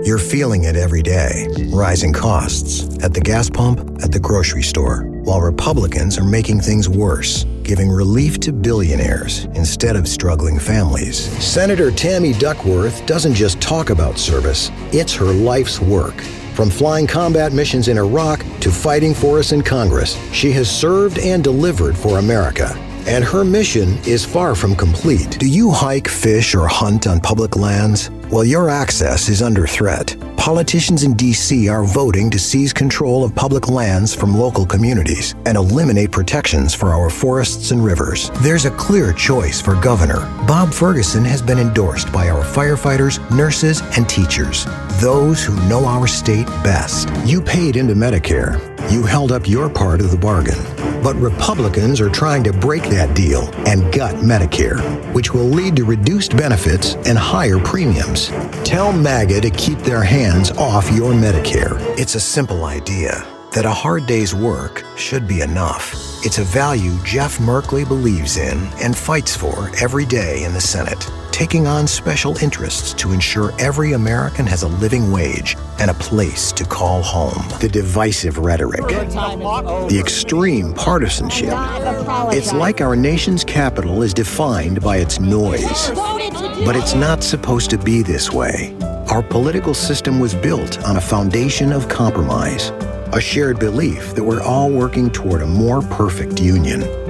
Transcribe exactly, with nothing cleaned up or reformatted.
You're feeling it every day. Rising costs at the gas pump, at the grocery store, while Republicans are making things worse, giving relief to billionaires instead of struggling families. Senator Tammy Duckworth doesn't just talk about service, it's her life's work. From flying combat missions in Iraq to fighting for us in Congress, she has served and delivered for America. And her mission is far from complete. Do you hike, fish, or hunt on public lands? Well, your access is under threat. Politicians in D C are voting to seize control of public lands from local communities and eliminate protections for our forests and rivers. There's a clear choice for governor. Bob Ferguson has been endorsed by our firefighters, nurses, and teachers, those who know our state best. You paid into Medicare. You held up your part of the bargain. But Republicans are trying to break that deal and gut Medicare, which will lead to reduced benefits and higher premiums. Tell MAGA to keep their hands off your Medicare. It's a simple idea that a hard day's work should be enough. It's a value Jeff Merkley believes in and fights for every day in the Senate, taking on special interests to ensure every American has a living wage and a place to call home. The divisive rhetoric, the extreme partisanship. It's like our nation's capital is defined by its noise. But it's not supposed to be this way. Our political system was built on a foundation of compromise, a shared belief that we're all working toward a more perfect union.